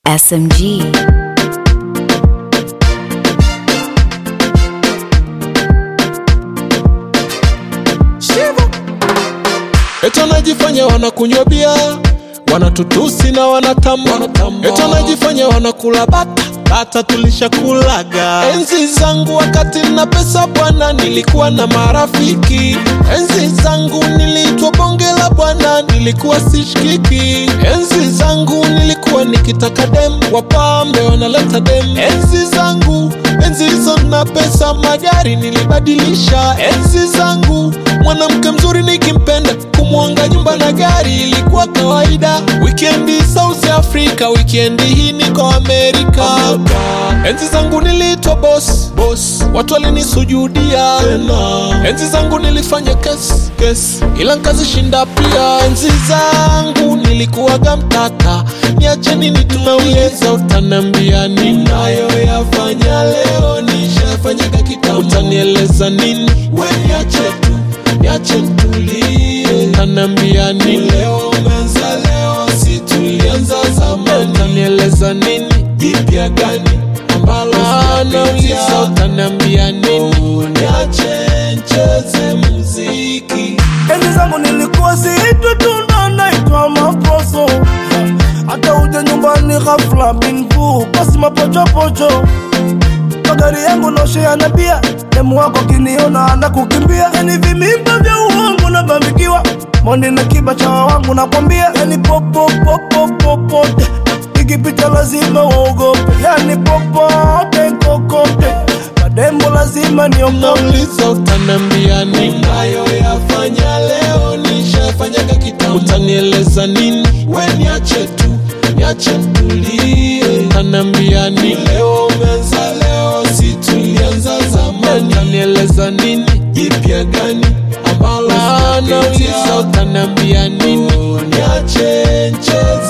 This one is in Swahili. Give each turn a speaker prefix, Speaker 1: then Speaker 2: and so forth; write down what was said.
Speaker 1: SMG.
Speaker 2: Eto najifanya wanakunywa bia, wanatutusi na wanatamba. Eto najifanya wanakula bata tulishakulaga. Enzi zangu wakati na pesa bwana, nilikuwa na marafiki. Enzi zangu niliitwa bonge la bwana, nilikuwa sishikiki. Enzi zangu nilikuwa nikitaka dem, wapambe wanaleta dem. Enzi zangu, enzi hizo na pesa, magari nilibadilisha. Enzi zangu mwanamke mzuri nikimpenda, kumwanga nyumba na gari ilikuwa kawaida. Weekendi South Africa, weekendi hii niko Amerika. Enzi zangu niliitwa boss, watu walinisujudia. Enzi zangu nilifanya kes, ila nkazishinda pia. Enzi zangu nilikuwaga mtata, niache nini tunauliza, utanambia ninayoyafanya leo nishafanyaga kitambo. Utanieleza nini, we niache nitulie. Utanambia nini, leo umeanza leo, si tulianza zamani. Utanieleza nini, jipya gani ambalo nauliza. Utanambia nini, niache ncheze muziki.
Speaker 3: Enzi zangu nilikuwa siitwa tunda, naitwa maposo. Hata uje nyumbani ghafla bingu, basi mapochopocho. Magari yangu noshea na bia, demu wako kiniona anakukimbia. Yani vimimba vya uongo na bambikiwa, mondi na kiba chawa wangu nakwambia. Yani popote, ikipita lazima uogope. Yani popote kokote, madembo lazima niogope.
Speaker 2: Nauliza utanambia nini, ninayoyafanya leo nishafanyaga kitambo. Utanieleza nini, we niache nitulie. Utanambia nini, leo umeanza leo, si tulianza zamani. Utanieleza nini, jipya gani ambalo nauliza. Utanambia nini, niache ncheze